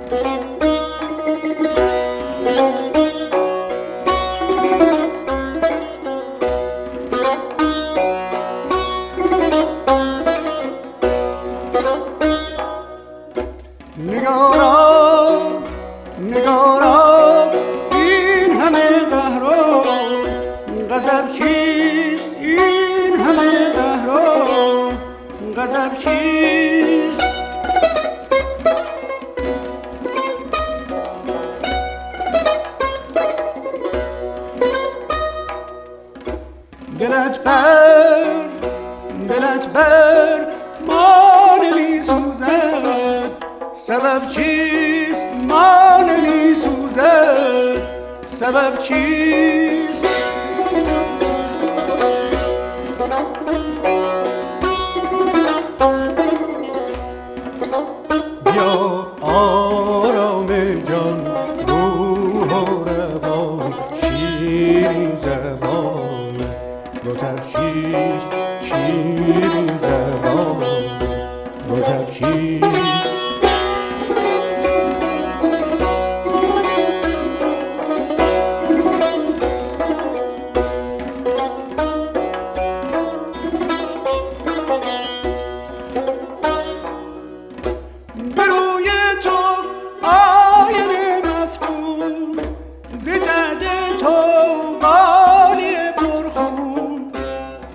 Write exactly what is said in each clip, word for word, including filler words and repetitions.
نگارا نگارا این همه قهر و غضب چیست؟ این همه قهر و غضب چیست؟ دلت بر دلت بر ما نمی سوزد، سبب چیست؟ ما نمی سوزد، سبب چیست؟ بیا آرام جان روح و روان، شیرین زبان رطب چیست؟ شیرین زبان رطب چیست؟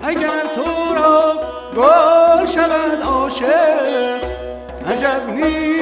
گل شود عاشق عجب نیست.